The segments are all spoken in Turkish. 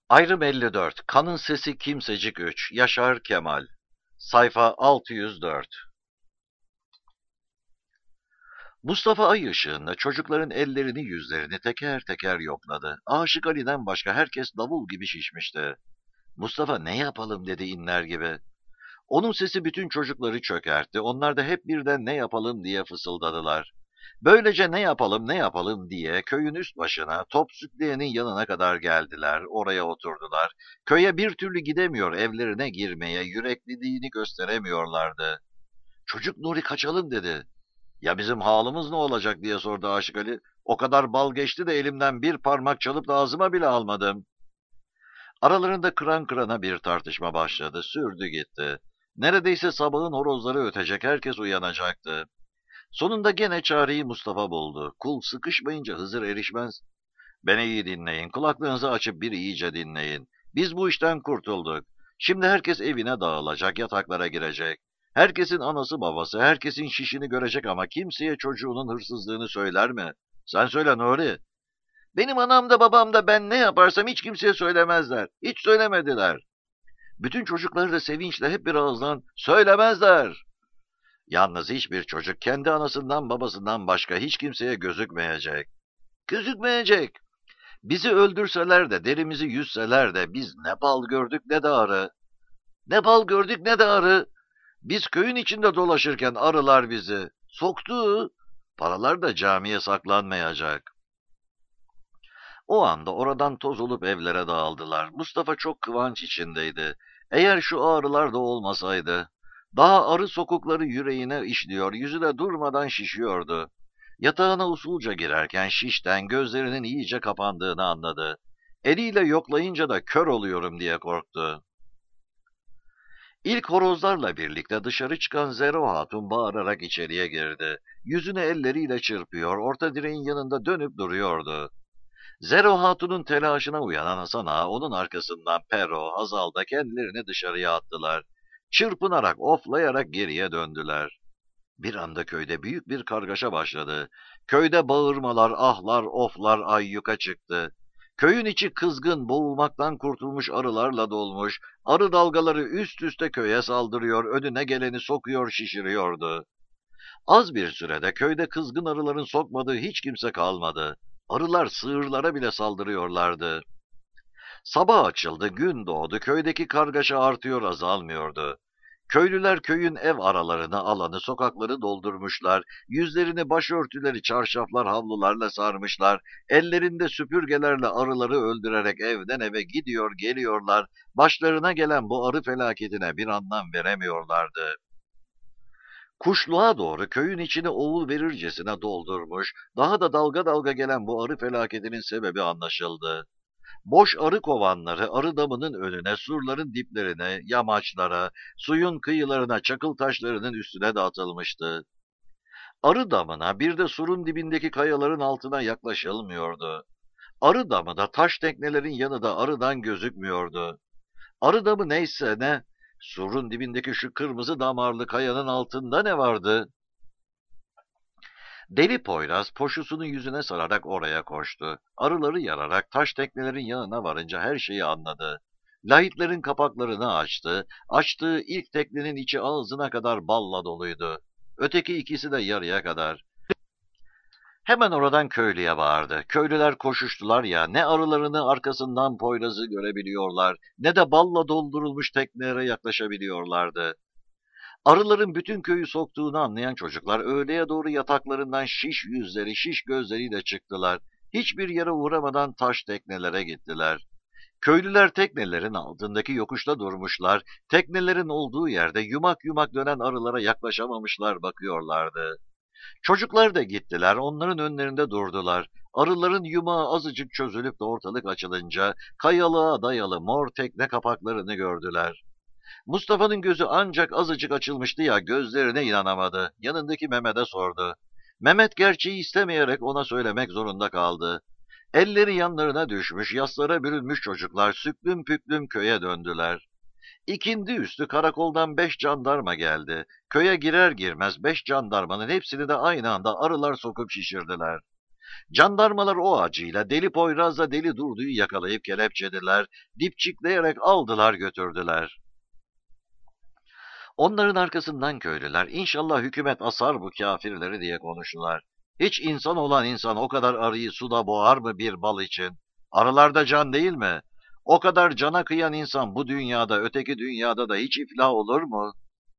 Ayrım 54. Kanın Sesi Kimsecik 3. Yaşar Kemal. Sayfa 604. Mustafa ay ışığında çocukların ellerini yüzlerini teker teker yokladı. Aşık Ali'den başka herkes davul gibi şişmişti. Mustafa ne yapalım dedi inler gibi. Onun sesi bütün çocukları çökertti. Onlar da hep birden ne yapalım diye fısıldadılar. Böylece ne yapalım ne yapalım diye köyün üst başına top sütleyenin yanına kadar geldiler. Oraya oturdular. Köye bir türlü gidemiyor, evlerine girmeye, yürekliliğini gösteremiyorlardı. Çocuk Nuri kaçalım dedi. Ya bizim halımız ne olacak diye sordu Aşık Ali. O kadar bal geçti de elimden bir parmak çalıp da ağzıma bile almadım. Aralarında kıran kırana bir tartışma başladı. Sürdü gitti. Neredeyse sabahın horozları ötecek, herkes uyanacaktı. Sonunda gene çareyi Mustafa buldu. Kul sıkışmayınca Hızır erişmez. Beni iyi dinleyin, kulaklarınızı açıp bir iyice dinleyin. Biz bu işten kurtulduk. Şimdi herkes evine dağılacak, yataklara girecek. Herkesin anası babası, herkesin şişini görecek ama kimseye çocuğunun hırsızlığını söyler mi? Sen söyle Nuri. Benim anam da babam da ben ne yaparsam hiç kimseye söylemezler. Hiç söylemediler. Bütün çocukları da sevinçle hep bir ağızdan söylemezler. Yalnız hiçbir çocuk kendi anasından babasından başka hiç kimseye gözükmeyecek. Gözükmeyecek. Bizi öldürseler de derimizi yüzseler de biz ne bal gördük ne de arı. Ne bal gördük ne de arı. Biz köyün içinde dolaşırken arılar bizi soktu. Paralar da camiye saklanmayacak. O anda oradan toz olup evlere dağıldılar. Mustafa çok kıvanç içindeydi. Eğer şu ağrılar da olmasaydı. Daha arı sokukları yüreğine işliyor, yüzü de durmadan şişiyordu. Yatağına usulca girerken şişten gözlerinin iyice kapandığını anladı. Eliyle yoklayınca da kör oluyorum diye korktu. İlk horozlarla birlikte dışarı çıkan Zero Hatun bağırarak içeriye girdi. Yüzünü elleriyle çırpıyor, orta direğin yanında dönüp duruyordu. Zero Hatun'un telaşına uyanan Hasan Ağa onun arkasından Pero, Hazal da kendilerini dışarıya attılar. Çırpınarak, oflayarak geriye döndüler. Bir anda köyde büyük bir kargaşa başladı. Köyde bağırmalar, ahlar, oflar ayyuka çıktı. Köyün içi kızgın, boğulmaktan kurtulmuş arılarla dolmuş, arı dalgaları üst üste köye saldırıyor, önüne geleni sokuyor, şişiriyordu. Az bir sürede köyde kızgın arıların sokmadığı hiç kimse kalmadı. Arılar sığırlara bile saldırıyorlardı. Sabah açıldı, gün doğdu, köydeki kargaşa artıyor, azalmıyordu. Köylüler köyün ev aralarını, alanı, sokakları doldurmuşlar, yüzlerini başörtüleri, çarşaflar, havlularla sarmışlar, ellerinde süpürgelerle arıları öldürerek evden eve gidiyor, geliyorlar, başlarına gelen bu arı felaketine bir anlam veremiyorlardı. Kuşluğa doğru köyün içini oğul verircesine doldurmuş, daha da dalga dalga gelen bu arı felaketinin sebebi anlaşıldı. Boş arı kovanları arı damının önüne, surların diplerine, yamaçlara, suyun kıyılarına, çakıl taşlarının üstüne dağıtılmıştı. Arı damına bir de surun dibindeki kayaların altına yaklaşılmıyordu. Arı damı da taş teknelerin yanı da arıdan gözükmüyordu. Arı damı neyse ne, surun dibindeki şu kırmızı damarlı kayanın altında ne vardı? Deli Poyraz poşusunu yüzüne sararak oraya koştu. Arıları yararak taş teknelerin yanına varınca her şeyi anladı. Lahitlerin kapaklarını açtı. Açtığı ilk teknenin içi ağzına kadar balla doluydu. Öteki ikisi de yarıya kadar. Hemen oradan köylüye bağırdı. Köylüler koşuştular ya, ne arılarını arkasından Poyraz'ı görebiliyorlar, ne de balla doldurulmuş teknelere yaklaşabiliyorlardı. Arıların bütün köyü soktuğunu anlayan çocuklar öğleye doğru yataklarından şiş yüzleri, şiş gözleriyle çıktılar. Hiçbir yere uğramadan taş teknelere gittiler. Köylüler teknelerin altındaki yokuşta durmuşlar. Teknelerin olduğu yerde yumak yumak dönen arılara yaklaşamamışlar, bakıyorlardı. Çocuklar da gittiler, onların önlerinde durdular. Arıların yumağı azıcık çözülüp de ortalık açılınca kayalığa dayalı mor tekne kapaklarını gördüler. Mustafa'nın gözü ancak azıcık açılmıştı ya, gözlerine inanamadı. Yanındaki Mehmet'e sordu. Mehmet gerçeği istemeyerek ona söylemek zorunda kaldı. Elleri yanlarına düşmüş, yaslara bürünmüş çocuklar süklüm püklüm köye döndüler. İkindi üstü karakoldan 5 jandarma geldi. Köye girer girmez 5 jandarmanın hepsini de aynı anda arılar sokup şişirdiler. Jandarmalar o acıyla Deli Poyraz'la Deli Durdu'yu yakalayıp kelepçediler, dipçikleyerek aldılar götürdüler. Onların arkasından köylüler, inşallah hükümet asar bu kafirleri diye konuştular. Hiç insan olan insan o kadar arıyı suda boğar mı bir bal için? Arılarda can değil mi? O kadar cana kıyan insan bu dünyada, öteki dünyada da hiç iflah olur mu?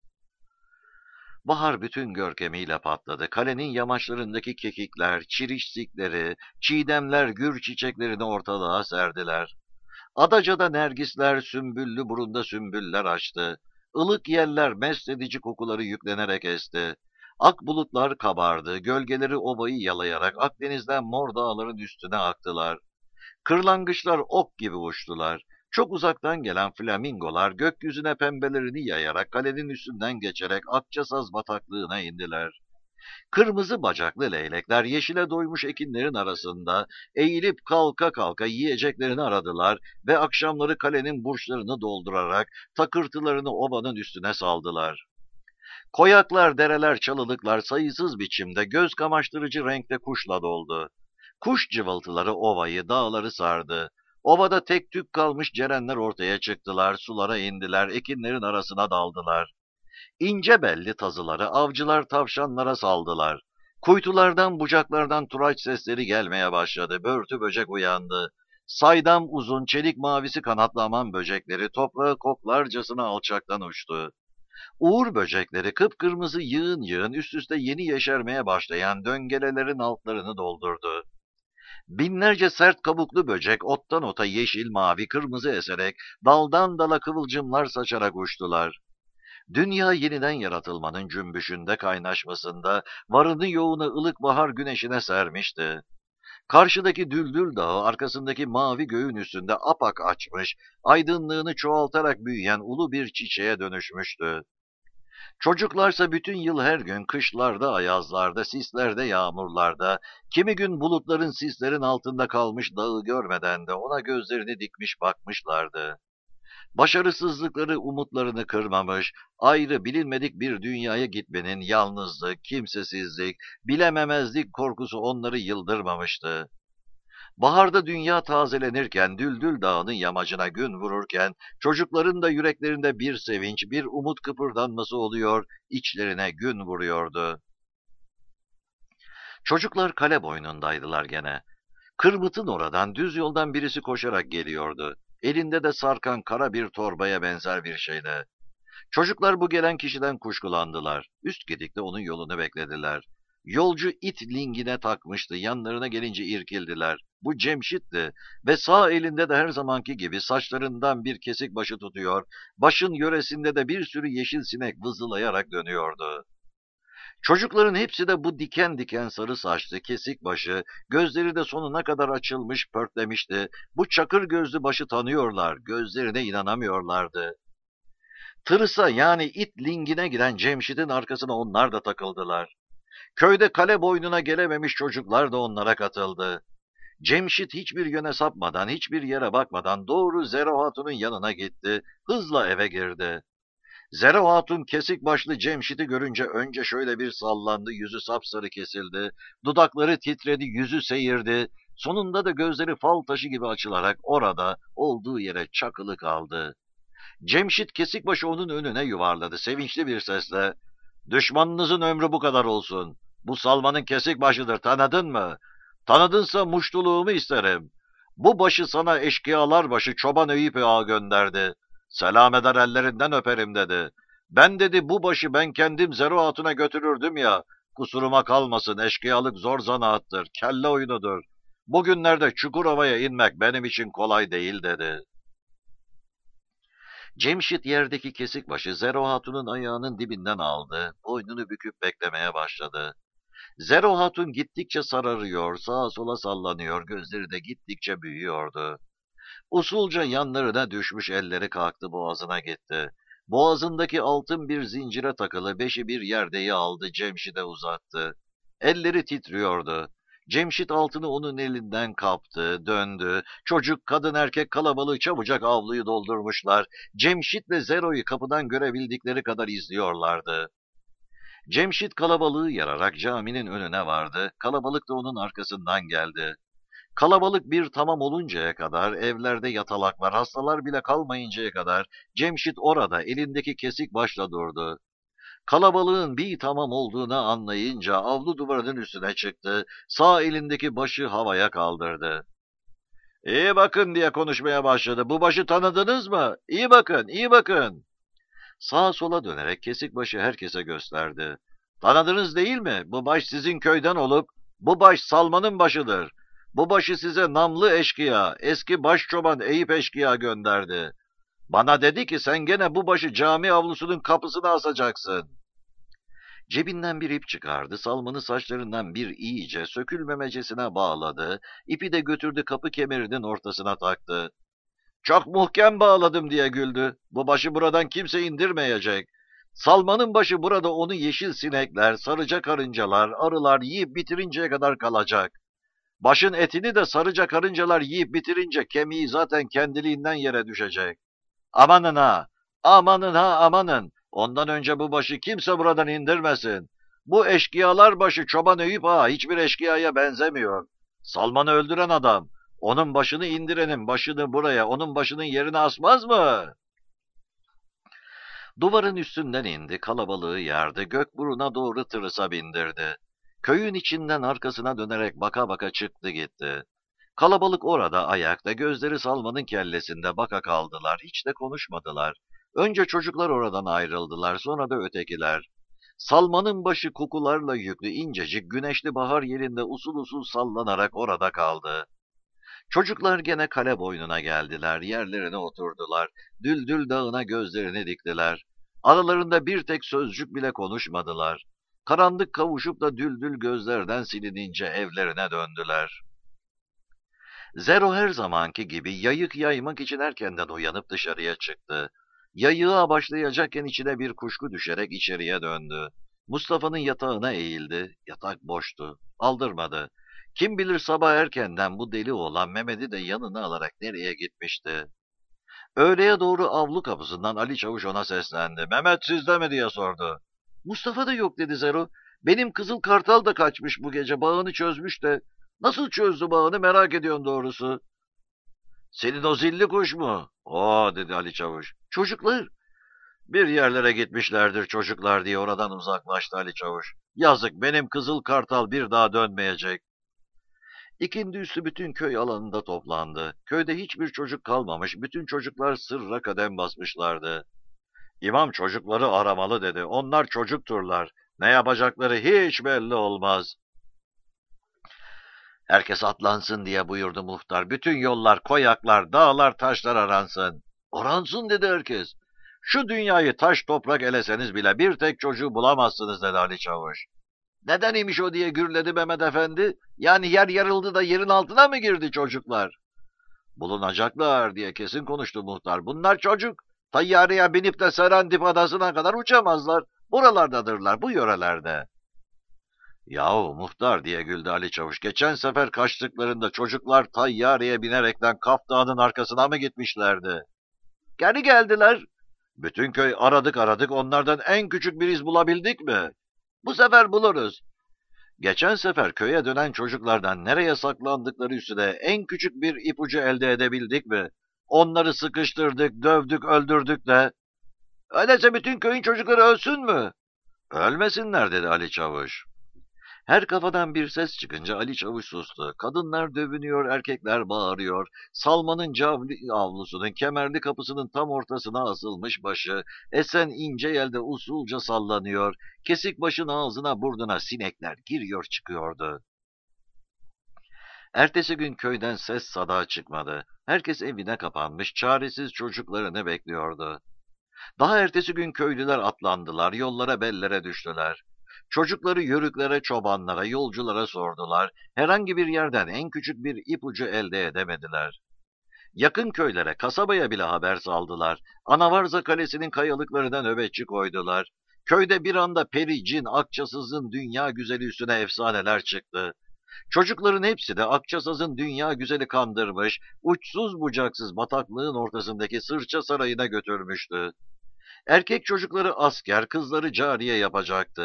Bahar bütün görkemiyle patladı. Kalenin yamaçlarındaki kekikler, çirişsikleri, çiğdemler, gür çiçeklerini ortalığa serdiler. Adacada nergisler, sümbüllü burunda sümbüller açtı. Ilık yeller mest edici kokuları yüklenerek esti. Ak bulutlar kabardı, gölgeleri ovayı yalayarak Akdeniz'den mor dağların üstüne aktılar. Kırlangıçlar ok gibi uçtular. Çok uzaktan gelen flamingolar gökyüzüne pembelerini yayarak kalenin üstünden geçerek Akçasaz bataklığına indiler. Kırmızı bacaklı leylekler yeşile doymuş ekinlerin arasında eğilip kalka kalka yiyeceklerini aradılar ve akşamları kalenin burçlarını doldurarak takırtılarını obanın üstüne saldılar. Koyaklar, dereler, çalılıklar sayısız biçimde göz kamaştırıcı renkte kuşla doldu. Kuş cıvıltıları ovayı, dağları sardı. Ovada tek tük kalmış cerenler ortaya çıktılar, sulara indiler, ekinlerin arasına daldılar. İnce belli tazıları avcılar tavşanlara saldılar. Kuytulardan, bucaklardan turaç sesleri gelmeye başladı. Börtü böcek uyandı. Saydam uzun, çelik mavisi kanatlı aman böcekleri toprağı koklarcasına alçaktan uçtu. Uğur böcekleri kıpkırmızı yığın yığın üst üste yeni yeşermeye başlayan döngelelerin altlarını doldurdu. Binlerce sert kabuklu böcek ottan ota yeşil, mavi, kırmızı eserek daldan dala kıvılcımlar saçarak uçtular. Dünya yeniden yaratılmanın cümbüşünde kaynaşmasında varını yoğunu ılık bahar güneşine sermişti. Karşıdaki Düldül Dağı arkasındaki mavi göğün üstünde apak açmış, aydınlığını çoğaltarak büyüyen ulu bir çiçeğe dönüşmüştü. Çocuklarsa bütün yıl her gün kışlarda, ayazlarda, sislerde, yağmurlarda, kimi gün bulutların sislerin altında kalmış dağı görmeden de ona gözlerini dikmiş bakmışlardı. Başarısızlıkları umutlarını kırmamış, ayrı bilinmedik bir dünyaya gitmenin yalnızlık, kimsesizlik, bilememezlik korkusu onları yıldırmamıştı. Baharda dünya tazelenirken, Düldül Dağı'nın yamacına gün vururken, çocukların da yüreklerinde bir sevinç, bir umut kıpırdanması oluyor, içlerine gün vuruyordu. Çocuklar kale boynundaydılar gene. Kırmıtın oradan, düz yoldan birisi koşarak geliyordu. Elinde de sarkan kara bir torbaya benzer bir şeyle. Çocuklar bu gelen kişiden kuşkulandılar. Üst gedikte onun yolunu beklediler. Yolcu it lingine takmıştı. Yanlarına gelince irkildiler. Bu Cemşit'ti ve sağ elinde de her zamanki gibi saçlarından bir kesik başı tutuyor. Başın yöresinde de bir sürü yeşil sinek vızılayarak dönüyordu. Çocukların hepsi de bu diken diken sarı saçlı, kesik başı, gözleri de sonuna kadar açılmış, pörtlemişti. Bu çakır gözlü başı tanıyorlar, gözlerine inanamıyorlardı. Tırısa yani it lingine giden Cemşit'in arkasına onlar da takıldılar. Köyde kale boynuna gelememiş çocuklar da onlara katıldı. Cemşit hiçbir yöne sapmadan, hiçbir yere bakmadan doğru Zero Hatun'un yanına gitti, hızla eve girdi. Zero Hatun kesik başlı Cemşit'i görünce önce şöyle bir sallandı, yüzü sapsarı kesildi, dudakları titredi, yüzü seyirdi, sonunda da gözleri fal taşı gibi açılarak orada, olduğu yere çakılı kaldı. Cemşit Kesikbaşı onun önüne yuvarladı sevinçli bir sesle. Düşmanınızın ömrü bu kadar olsun. Bu Salman'ın Kesikbaşı'dır, tanıdın mı? Tanıdınsa muştuluğumu isterim. Bu başı sana eşkıyalar başı Çoban Eyüp Ağa gönderdi. Selam eder ellerinden öperim dedi. Ben dedi bu başı ben kendim Zero Hatun'a götürürdüm ya. Kusuruma kalmasın, eşkıyalık zor zanaattır, kelle oyunudur. Bugünlerde Çukurova'ya inmek benim için kolay değil dedi. Cemşit yerdeki kesik başı Zero Hatun'un ayağının dibinden aldı, boynunu büküp beklemeye başladı. Zero Hatun gittikçe sararıyor, sağa sola sallanıyor, gözleri de gittikçe büyüyordu. Usulca yanlarına düşmüş elleri kalktı, boğazına gitti. Boğazındaki altın bir zincire takılı beşi bir yerdeyi aldı, Cemşit'e uzattı. Elleri titriyordu. Cemşit altını onun elinden kaptı, döndü. Çocuk, kadın, erkek kalabalığı çabucak avluyu doldurmuşlar. Cemşit'le Zero'yu kapıdan görebildikleri kadar izliyorlardı. Cemşit kalabalığı yararak caminin önüne vardı. Kalabalık da onun arkasından geldi. Kalabalık bir tamam oluncaya kadar, evlerde yatalaklar, hastalar bile kalmayıncaya kadar Cemşit orada elindeki kesik başla durdu. Kalabalığın bir tamam olduğunu anlayınca avlu duvarının üstüne çıktı, sağ elindeki başı havaya kaldırdı. "İyi bakın," diye konuşmaya başladı. "Bu başı tanıdınız mı? İyi bakın, iyi bakın." Sağa sola dönerek kesik başı herkese gösterdi. "Tanıdınız değil mi? Bu baş sizin köyden olup, bu baş Salman'ın başıdır. Bu başı size namlı eşkıya, eski başçoban Eyüp eşkıya gönderdi. Bana dedi ki sen gene bu başı cami avlusunun kapısına asacaksın." Cebinden bir ip çıkardı, Salman'ı saçlarından bir iyice sökülmemecesine bağladı, ipi de götürdü kapı kemerinin ortasına taktı. "Çok muhkem bağladım," diye güldü. "Bu başı buradan kimse indirmeyecek. Salman'ın başı burada onu yeşil sinekler, sarıca karıncalar, arılar yiyip bitirinceye kadar kalacak. Başın etini de sarıca karıncalar yiyip bitirince kemiği zaten kendiliğinden yere düşecek. Amanın ha, amanın ha, amanın. Ondan önce bu başı kimse buradan indirmesin. Bu eşkıyalar başı Çoban Eyüp Ağa hiçbir eşkıyaya benzemiyor. Salman'ı öldüren adam, onun başını indirenin başını buraya, onun başının yerine asmaz mı?" Duvarın üstünden indi, kalabalığı yerdi, Gökburun'a doğru tırısa bindirdi. Köyün içinden arkasına dönerek baka baka çıktı gitti. Kalabalık orada ayakta, gözleri Salman'ın kellesinde baka kaldılar, hiç de konuşmadılar. Önce çocuklar oradan ayrıldılar, sonra da ötekiler. Salman'ın başı kokularla yüklü incecik güneşli bahar yerinde usul usul sallanarak orada kaldı. Çocuklar gene kale boynuna geldiler, yerlerine oturdular, Düldül Dağı'na gözlerini diktiler. Aralarında bir tek sözcük bile konuşmadılar. Karanlık kavuşup da Düldül gözlerden silinince evlerine döndüler. Zero her zamanki gibi yayık yaymak için erkenden uyanıp dışarıya çıktı. Yayığa başlayacakken içine bir kuşku düşerek içeriye döndü. Mustafa'nın yatağına eğildi. Yatak boştu. Aldırmadı. Kim bilir sabah erkenden bu deli oğlan Mehmet'i de yanına alarak nereye gitmişti. Öğleye doğru avlu kapısından Ali Çavuş ona seslendi. "Mehmet sizde mi?" diye sordu. "Mustafa da yok," dedi Zero. "Benim kızıl kartal da kaçmış bu gece. Bağını çözmüş de. Nasıl çözdü bağını merak ediyorum doğrusu." "Senin o zilli kuş mu?" "O," dedi Ali Çavuş. "Çocuklar?" "Bir yerlere gitmişlerdir çocuklar," diye oradan uzaklaştı Ali Çavuş. "Yazık, benim kızıl kartal bir daha dönmeyecek." İkindi üstü bütün köy alanında toplandı. Köyde hiçbir çocuk kalmamış, bütün çocuklar sırra kadem basmışlardı. "İmam çocukları aramalı," dedi. "Onlar çocukturlar. Ne yapacakları hiç belli olmaz." "Herkes atlansın," diye buyurdu muhtar. "Bütün yollar, koyaklar, dağlar, taşlar aransın." "Aransın," dedi herkes. "Şu dünyayı taş toprak eleseniz bile bir tek çocuğu bulamazsınız," dedi Ali Çavuş. "Neden imiş o?" diye gürledi Mehmet Efendi. "Yani yer yarıldı da yerin altına mı girdi çocuklar?" "Bulunacaklar," diye kesin konuştu muhtar. "Bunlar çocuk. Tayyareye binip de Serendip adasına kadar uçamazlar. Buralardadırlar, bu yörelerde." "Yahu muhtar," diye güldü Ali Çavuş. "Geçen sefer kaçtıklarında çocuklar tayyareye binerekten Kaf Dağı'nın arkasına mı gitmişlerdi?" "Geri geldiler." "Bütün köy aradık aradık, onlardan en küçük bir iz bulabildik mi?" "Bu sefer buluruz." "Geçen sefer köye dönen çocuklardan nereye saklandıkları üstüne en küçük bir ipucu elde edebildik mi? Onları sıkıştırdık, dövdük, öldürdük de." "Öyleyse bütün köyün çocukları ölsün mü?" "Ölmesinler," dedi Ali Çavuş. Her kafadan bir ses çıkınca Ali Çavuş sustu. Kadınlar dövünüyor, erkekler bağırıyor. Salman'ın cavli avlusunun kemerli kapısının tam ortasına asılmış başı, esen ince yelde usulca sallanıyor. Kesik başın ağzına burnuna sinekler giriyor çıkıyordu. Ertesi gün köyden ses sada çıkmadı. Herkes evine kapanmış, çaresiz çocuklarını bekliyordu. Daha ertesi gün köylüler atlandılar, yollara bellere düştüler. Çocukları yörüklere, çobanlara, yolculara sordular. Herhangi bir yerden en küçük bir ipucu elde edemediler. Yakın köylere, kasabaya bile haber saldılar. Anavarza Kalesi'nin kayalıklarına nöbetçi koydular. Köyde bir anda peri, cin, Akçasız'ın dünya güzeli üstüne efsaneler çıktı. Çocukların hepsi de Akçasız'ın dünya güzeli kandırmış, uçsuz bucaksız bataklığın ortasındaki sırça sarayına götürmüştü. Erkek çocukları asker, kızları cariye yapacaktı.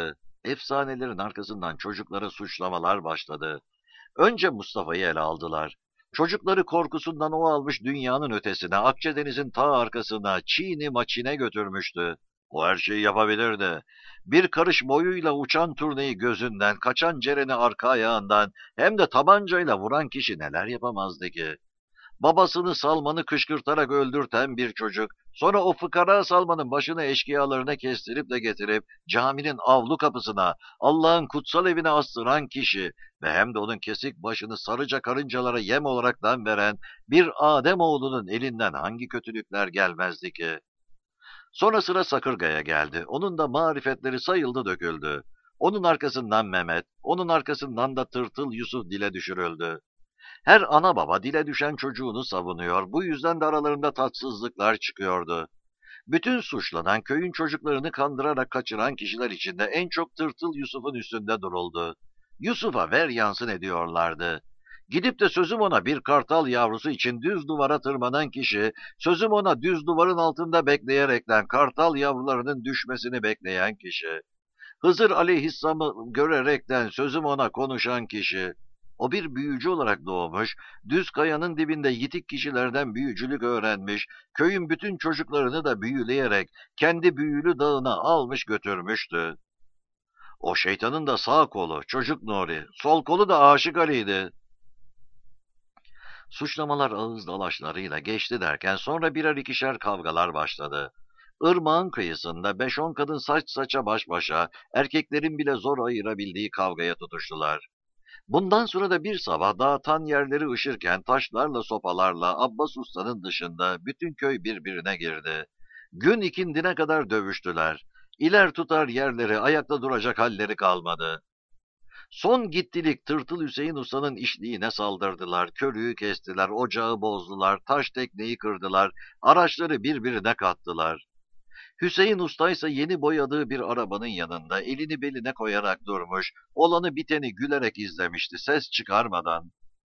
Efsanelerin arkasından çocuklara suçlamalar başladı. Önce Mustafa'yı ele aldılar. Çocukları korkusundan o almış dünyanın ötesine, Akçadeniz'in ta arkasına, Çin'i maçine götürmüştü. O her şeyi yapabilirdi. Bir karış boyuyla uçan turneyi gözünden, kaçan Ceren'i arka ayağından, hem de tabancayla vuran kişi neler yapamazdı ki? Babasını Salman'ı kışkırtarak öldürten bir çocuk, sonra o fıkara Salman'ın başını eşkıyalarına kestirip de getirip caminin avlu kapısına, Allah'ın kutsal evine astıran kişi ve hem de onun kesik başını sarıca karıncalara yem olaraktan veren bir Ademoğlunun elinden hangi kötülükler gelmezdi ki? Sonra sıra Sakırga'ya geldi. Onun da marifetleri sayıldı döküldü. Onun arkasından Mehmet, onun arkasından da Tırtıl Yusuf dile düşürüldü. Her ana baba dile düşen çocuğunu savunuyor, bu yüzden de aralarında tatsızlıklar çıkıyordu. Bütün suçlanan köyün çocuklarını kandırarak kaçıran kişiler içinde en çok Tırtıl Yusuf'un üstünde duruldu. Yusuf'a ver yansın ediyorlardı. Gidip de sözüm ona bir kartal yavrusu için düz duvara tırmanan kişi, sözüm ona düz duvarın altında bekleyerekten kartal yavrularının düşmesini bekleyen kişi, Hızır Aleyhisselam'ı görerekten sözüm ona konuşan kişi, o bir büyücü olarak doğmuş, düz kayanın dibinde yitik kişilerden büyücülük öğrenmiş, köyün bütün çocuklarını da büyüleyerek kendi büyülü dağına almış götürmüştü. O şeytanın da sağ kolu Çocuk Nuri, sol kolu da Aşık Ali'ydi. Suçlamalar ağız dalaşlarıyla geçti derken sonra birer ikişer kavgalar başladı. Irmağın kıyısında 5-10 kadın saç saça baş başa, erkeklerin bile zor ayırabildiği kavgaya tutuştular. Bundan sonra da bir sabah dağıtan yerleri ışırken taşlarla sopalarla Abbas Usta'nın dışında bütün köy birbirine girdi. Gün ikindine kadar dövüştüler. İler tutar yerleri, ayakta duracak halleri kalmadı. Son gittilik Tırtıl Hüseyin Usta'nın işliğine saldırdılar, körüğü kestiler, ocağı bozdular, taş tekneyi kırdılar, araçları birbirine kattılar. Hüseyin Usta ise yeni boyadığı bir arabanın yanında elini beline koyarak durmuş, olanı biteni gülerek izlemişti, ses çıkarmadan.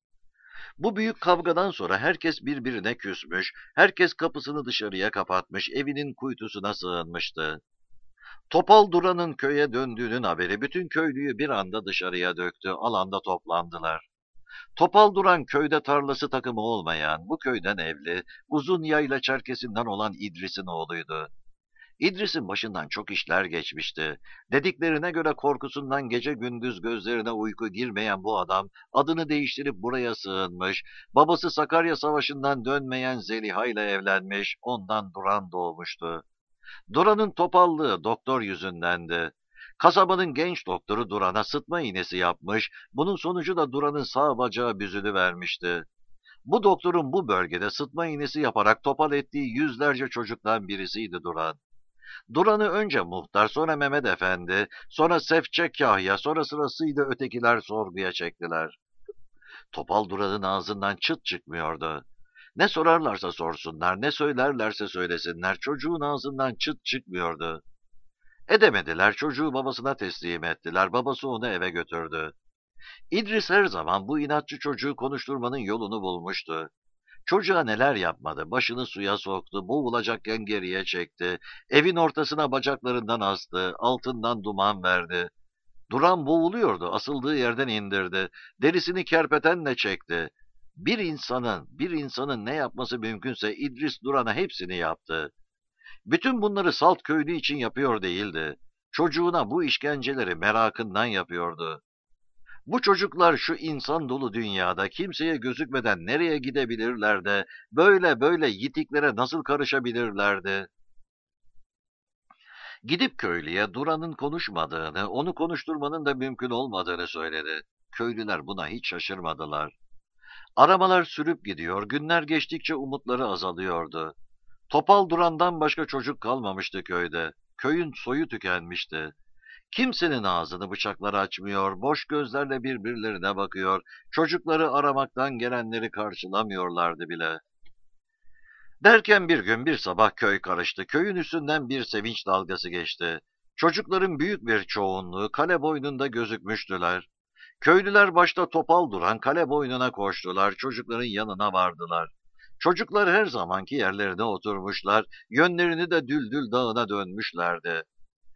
Bu büyük kavgadan sonra herkes birbirine küsmüş, herkes kapısını dışarıya kapatmış, evinin kuytusuna sığınmıştı. Topal Duran'ın köye döndüğünün haberi bütün köylüyü bir anda dışarıya döktü, alanda toplandılar. Topal Duran köyde tarlası takımı olmayan, bu köyden evli, uzun yayla çerkesinden olan İdris'in oğluydu. İdris'in başından çok işler geçmişti. Dediklerine göre korkusundan gece gündüz gözlerine uyku girmeyen bu adam adını değiştirip buraya sığınmış, babası Sakarya Savaşı'ndan dönmeyen Zeliha ile evlenmiş, ondan Duran doğmuştu. Duran'ın topallığı doktor yüzündendi. Kasabanın genç doktoru Duran'a sıtma iğnesi yapmış, bunun sonucu da Duran'ın sağ bacağı büzülüvermişti. Bu doktorun bu bölgede sıtma iğnesi yaparak topal ettiği yüzlerce çocuktan birisiydi Duran. Duran'ı önce muhtar, sonra Mehmet Efendi, sonra Sefçe Kahya, sonra sırasıyla ötekiler sorguya çektiler. Topal Duran'ın ağzından çıt çıkmıyordu. Ne sorarlarsa sorsunlar, ne söylerlerse söylesinler, çocuğun ağzından çıt çıkmıyordu. Edemediler, çocuğu babasına teslim ettiler, babası onu eve götürdü. İdris her zaman bu inatçı çocuğu konuşturmanın yolunu bulmuştu. Çocuğa neler yapmadı, başını suya soktu, boğulacakken geriye çekti, evin ortasına bacaklarından astı, altından duman verdi. Duran boğuluyordu, asıldığı yerden indirdi, derisini kerpetenle çekti. Bir insanın ne yapması mümkünse İdris Duran'a hepsini yaptı. Bütün bunları salt köylü için yapıyor değildi. Çocuğuna bu işkenceleri merakından yapıyordu. Bu çocuklar şu insan dolu dünyada kimseye gözükmeden nereye gidebilirler de böyle böyle yitiklere nasıl karışabilirlerdi? Gidip köylüye Duran'ın konuşmadığını, onu konuşturmanın da mümkün olmadığını söyledi. Köylüler buna hiç şaşırmadılar. Aramalar sürüp gidiyor, günler geçtikçe umutları azalıyordu. Topal Duran'dan başka çocuk kalmamıştı köyde. Köyün soyu tükenmişti. Kimsenin ağzını bıçakları açmıyor, boş gözlerle birbirlerine bakıyor, çocukları aramaktan gelenleri karşılamıyorlardı bile. Derken bir gün bir sabah köy karıştı, köyün üstünden bir sevinç dalgası geçti. Çocukların büyük bir çoğunluğu kale boynunda gözükmüştüler. Köylüler başta Topal Duran kale boynuna koştular, çocukların yanına vardılar. Çocuklar her zamanki yerlerine oturmuşlar, yönlerini de Düldül Dağı'na dönmüşlerdi.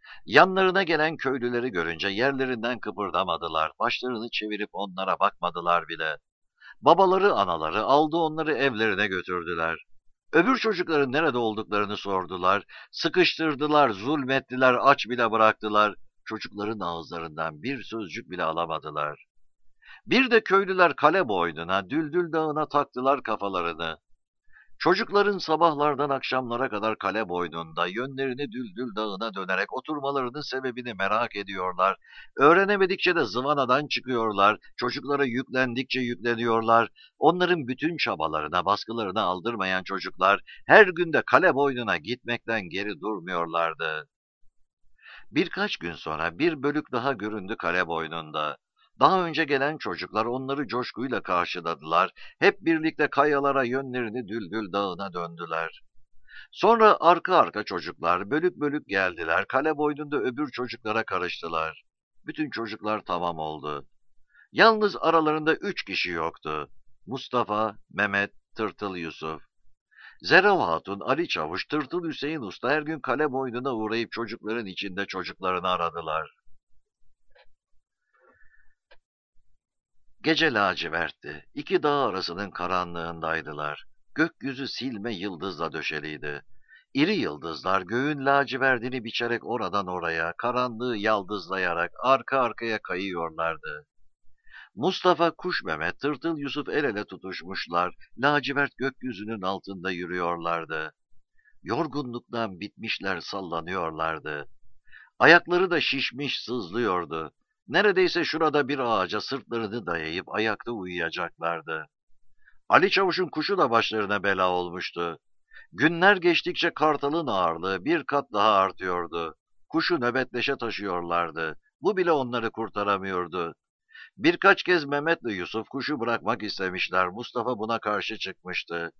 Yanlarına gelen köylüleri görünce yerlerinden kıpırdamadılar, başlarını çevirip onlara bakmadılar bile. Babaları, anaları aldı onları evlerine götürdüler. Öbür çocukların nerede olduklarını sordular, sıkıştırdılar, zulmettiler, aç bile bıraktılar. Çocukların ağızlarından bir sözcük bile alamadılar. Bir de köylüler kale boynuna, Düldül Dağı'na taktılar kafalarını. Çocukların sabahlardan akşamlara kadar kale boynunda, yönlerini Düldül Dağı'na dönerek oturmalarının sebebini merak ediyorlar. Öğrenemedikçe de zıvanadan çıkıyorlar, çocuklara yüklendikçe yükleniyorlar. Onların bütün çabalarına, baskılarına aldırmayan çocuklar, her gün de kale boynuna gitmekten geri durmuyorlardı. Birkaç gün sonra bir bölük daha göründü kale boynunda. Daha önce gelen çocuklar onları coşkuyla karşıladılar. Hep birlikte kayalara yönlerini Düldül Dağı'na döndüler. Sonra arka arka çocuklar bölük bölük geldiler. Kale boynunda öbür çocuklara karıştılar. Bütün çocuklar tamam oldu. Yalnız aralarında 3 kişi yoktu. Mustafa, Mehmet, Tırtıl Yusuf. Zerov Hatun, Ali Çavuş, Tırtıl Hüseyin Usta her gün kale boynuna uğrayıp çocukların içinde çocuklarını aradılar. Gece lacivertti. İki dağ arasının karanlığındaydılar. Gökyüzü silme yıldızla döşeliydi. İri yıldızlar göğün lacivertini biçerek oradan oraya, karanlığı yaldızlayarak arka arkaya kayıyorlardı. Mustafa, Kuş Mehmet, Tırtıl Yusuf el ele tutuşmuşlar, lacivert gökyüzünün altında yürüyorlardı. Yorgunluktan bitmişler sallanıyorlardı. Ayakları da şişmiş sızlıyordu. Neredeyse şurada bir ağaca sırtlarını dayayıp ayakta uyuyacaklardı. Ali Çavuş'un kuşu da başlarına bela olmuştu. Günler geçtikçe kartalın ağırlığı bir kat daha artıyordu. Kuşu nöbetleşe taşıyorlardı. Bu bile onları kurtaramıyordu. Birkaç kez Mehmet'le Yusuf kuşu bırakmak istemişler. Mustafa buna karşı çıkmıştı.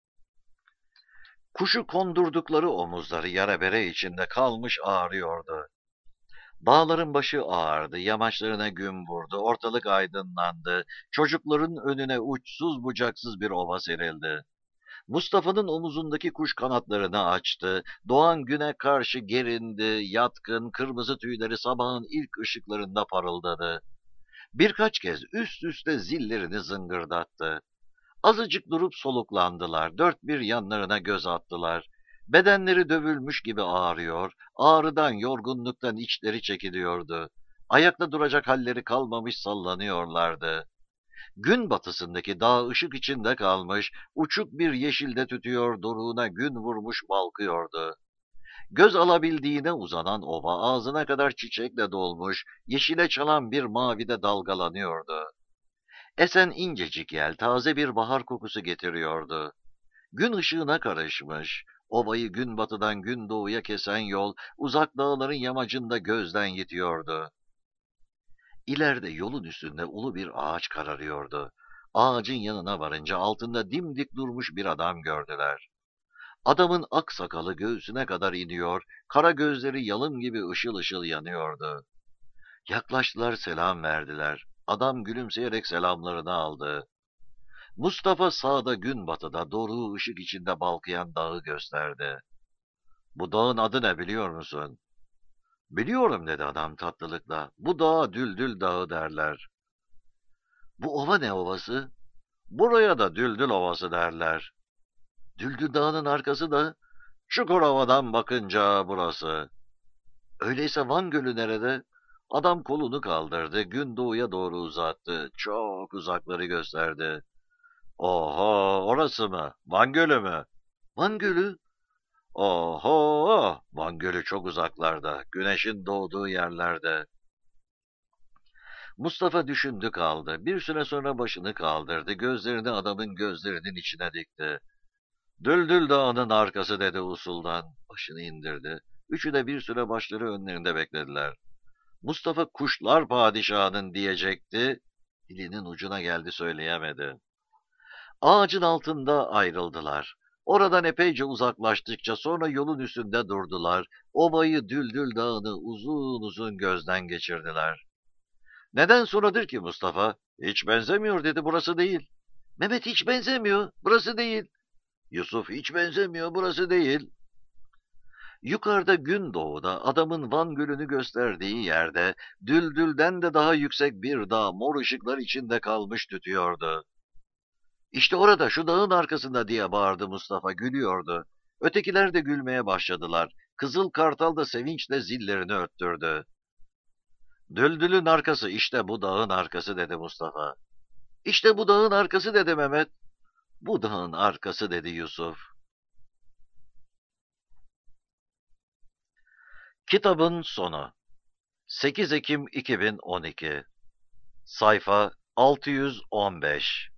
Kuşu kondurdukları omuzları yara bere içinde kalmış ağrıyordu. Dağların başı ağardı, yamaçlarına gün vurdu, ortalık aydınlandı, çocukların önüne uçsuz bucaksız bir ova serildi. Mustafa'nın omuzundaki kuş kanatlarını açtı, doğan güne karşı gerindi, yatkın, kırmızı tüyleri sabahın ilk ışıklarında parıldadı. Birkaç kez üst üste zillerini zıngırdattı. Azıcık durup soluklandılar, dört bir yanlarına göz attılar. Bedenleri dövülmüş gibi ağrıyor, ağrıdan, yorgunluktan içleri çekiliyordu. Ayakta duracak halleri kalmamış sallanıyorlardı. Gün batısındaki dağ ışık içinde kalmış, uçuk bir yeşilde tütüyor, doruğuna gün vurmuş balkıyordu. Göz alabildiğine uzanan ova ağzına kadar çiçekle dolmuş, yeşile çalan bir mavide dalgalanıyordu. Esen incecik yel taze bir bahar kokusu getiriyordu. Gün ışığına karışmış, ovayı gün batıdan gün doğuya kesen yol uzak dağların yamacında gözden yitiyordu. İleride yolun üstünde ulu bir ağaç kararıyordu. Ağacın yanına varınca altında dimdik durmuş bir adam gördüler. Adamın ak sakalı göğsüne kadar iniyor, kara gözleri yalım gibi ışıl ışıl yanıyordu. Yaklaştılar, selam verdiler. Adam gülümseyerek selamlarını aldı. Mustafa sağda gün batıda doruğu ışık içinde balkıyan dağı gösterdi. Bu dağın adı ne biliyor musun? Biliyorum dedi adam tatlılıkla. Bu dağa Düldül Dağı derler. Bu ova ne ovası? Buraya da Düldül Ovası derler. Düldül Dağı'nın arkası da Çukurova'dan bakınca burası. Öyleyse Van Gölü nerede? Adam kolunu kaldırdı, gün doğuya doğru uzattı. Çok uzakları gösterdi. Oho, orası mı? Van Gölü mü? Van Gölü? Oho, Van Gölü çok uzaklarda, güneşin doğduğu yerlerde. Mustafa düşündü kaldı. Bir süre sonra başını kaldırdı, gözlerini adamın gözlerinin içine dikti. Düldül Dağı'nın arkası dedi usuldan. Başını indirdi. Üçü de bir süre başları önlerinde beklediler. Mustafa kuşlar padişahının diyecekti. Dilinin ucuna geldi söyleyemedi. Ağacın altında ayrıldılar. Oradan epeyce uzaklaştıkça sonra yolun üstünde durdular. Ovayı Düldül Dağı'nı uzun uzun gözden geçirdiler. Neden sonradır ki Mustafa? Hiç benzemiyor dedi burası değil. Mehmet hiç benzemiyor burası değil. Yusuf hiç benzemiyor burası değil. Yukarıda gün doğuda adamın Van Gölü'nü gösterdiği yerde Düldül'den de daha yüksek bir dağ mor ışıklar içinde kalmış tütüyordu. İşte orada şu dağın arkasında diye bağırdı Mustafa, gülüyordu. Ötekiler de gülmeye başladılar. Kızıl Kartal da sevinçle zillerini öttürdü. Düldül'ün arkası işte bu dağın arkası dedi Mustafa. İşte bu dağın arkası dedi Mehmet. Bu dağın arkası dedi Yusuf. Kitabın sonu. 8 Ekim 2012. Sayfa 615.